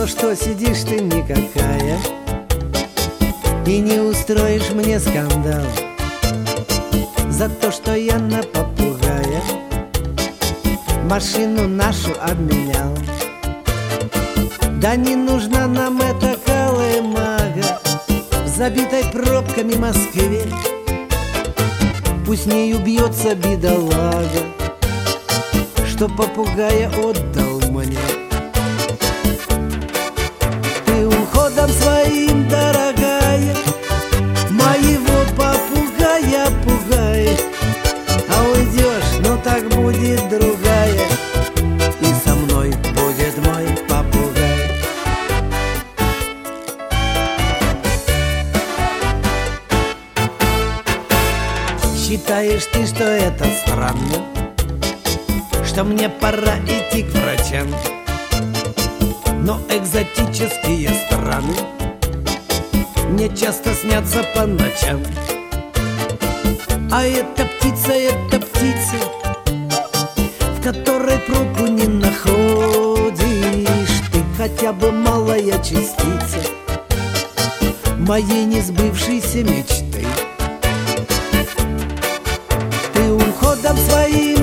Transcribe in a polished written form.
что сидишь ты никакая и не устроишь мне скандал за то, что я на попугая машину нашу обменял. Да не нужна нам эта колымага в забитой пробками Москве. Пусть нею бьется бедолага, что попугая отдал мне. Ты уходом своим, дорогая, моего попугая пугай. А уйдешь, ну так будет другая, и со мной будет мой попугай. Считаешь ты, что это странно, что мне пора идти к врачам? Но экзотические страны мне часто снятся по ночам. А эта птица, в которой пробку не находишь ты, хотя бы малая частица моей несбывшейся мечты. Ты уходом своим,